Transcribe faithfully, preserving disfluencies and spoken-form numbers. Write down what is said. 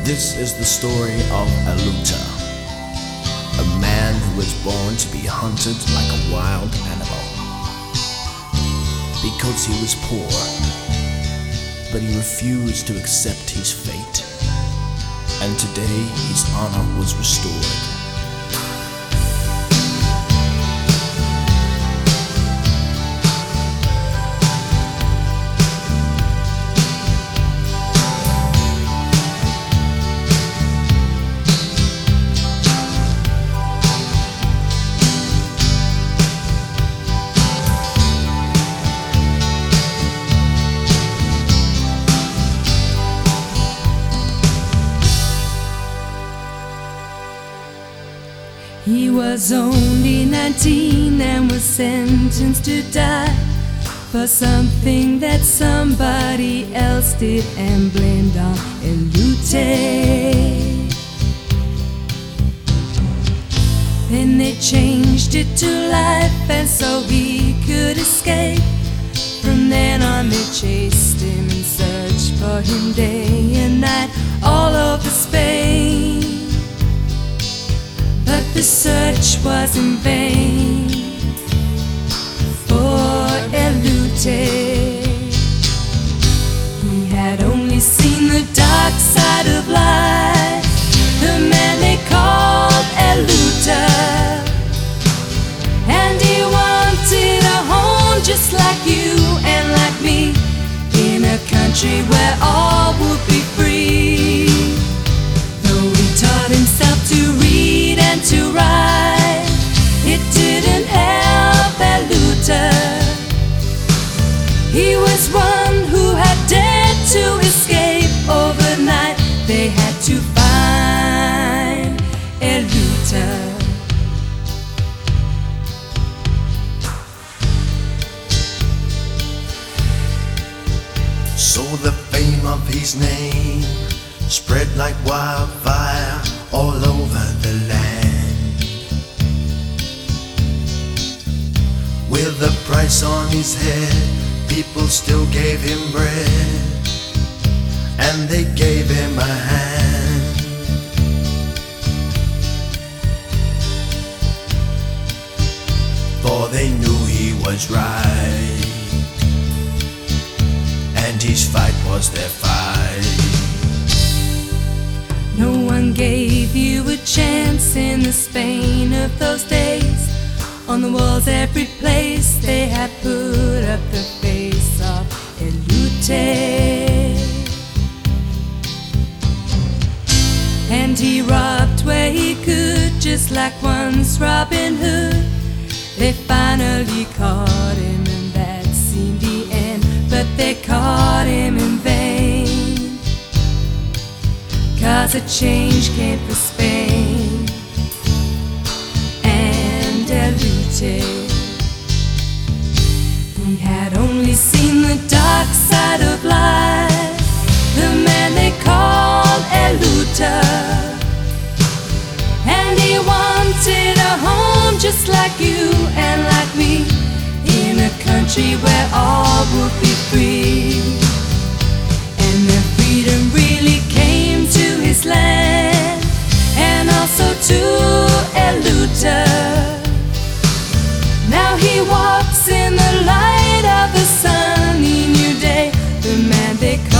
This is the story of Aluta, a man who was born to be hunted like a wild animal. Because he was poor, but he refused to accept his fate, and today his honor was restored. He was only nineteen and was sentenced to die for something that somebody else did and blamed on Elute. Then they changed it to life and so he could escape. From then on they chased him and searched for him day and night all over Spain. But the search was in vain for Elute. He had only seen the dark side of life, the man they called Eluta. And he wanted a home just like you and like me, in a country where all would be free. Though he taught himself to read and to write, it didn't help Eluta. He was one who had dared to escape overnight. They had to find Eluta. So the fame of his name spread like wildfire all over the land. With the price on his head, people still gave him bread, and they gave him a hand. For they knew he was right, and his fight was their fight. No one gave you a chance in the Spain of those days. On the walls every place they had put up the face of Elute. And he robbed where he could, just like once Robin Hood. They finally caught him and that seemed the end, but they caught him in vain. Cause a change came for Spain and Elute. He had only seen the dark side of life, the man they called Eluta. And he wanted a home just like you and like me, in a country where all would be free. And the freedom really came to his land, and also to Eluta. Now he walks in the light of a sunny new day, the man they call